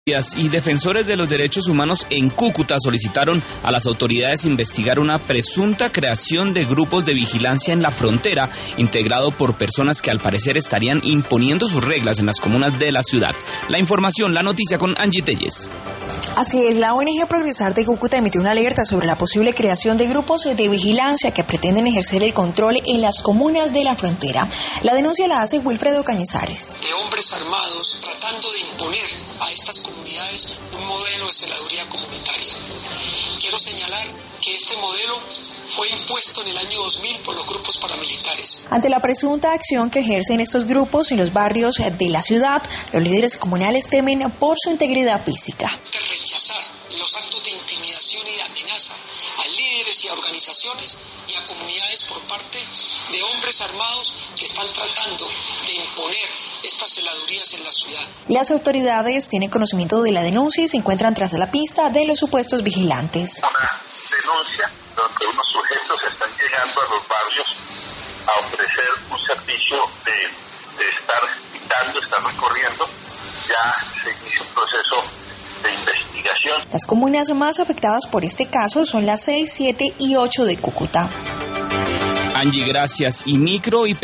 Y defensores de los derechos humanos en Cúcuta solicitaron a las autoridades investigar una presunta creación de grupos de vigilancia en la frontera, integrado por personas que al parecer estarían imponiendo sus reglas en las comunas de la ciudad. La información, la noticia con Angie Telles. Así es, la ONG Progresar de Cúcuta emitió una alerta sobre la posible creación de grupos de vigilancia que pretenden ejercer el control en las comunas de la frontera. La denuncia la hace Wilfredo Cañizares. De hombres armados tratando de imponer a estas comunidades un modelo de celaduría comunitaria. Quiero señalar que este modelo fue impuesto en el año 2000 por los grupos paramilitares. Ante la presunta acción que ejercen estos grupos en los barrios de la ciudad, los líderes comunales temen por su integridad física. De rechazar los actos de intimidación y de amenaza a líderes y a organizaciones y a comunidades por parte de hombres armados que están tratando de imponer estas celadurías en la ciudad. Las autoridades tienen conocimiento de la denuncia y se encuentran tras la pista de los supuestos vigilantes. Una denuncia donde unos sujetos están llegando a los barrios a ofrecer un servicio de estar quitando, estar recorriendo. Ya se inicia un proceso de investigación. Las comunas más afectadas por este caso son las 6, 7 y 8 de Cúcuta. Angie, gracias. Y micro y